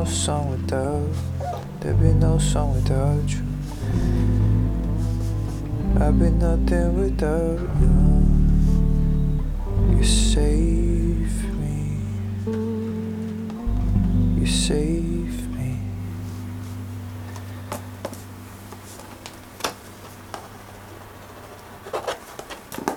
no song without, there'd be no song without you. I'd be nothing without you. You save me, you save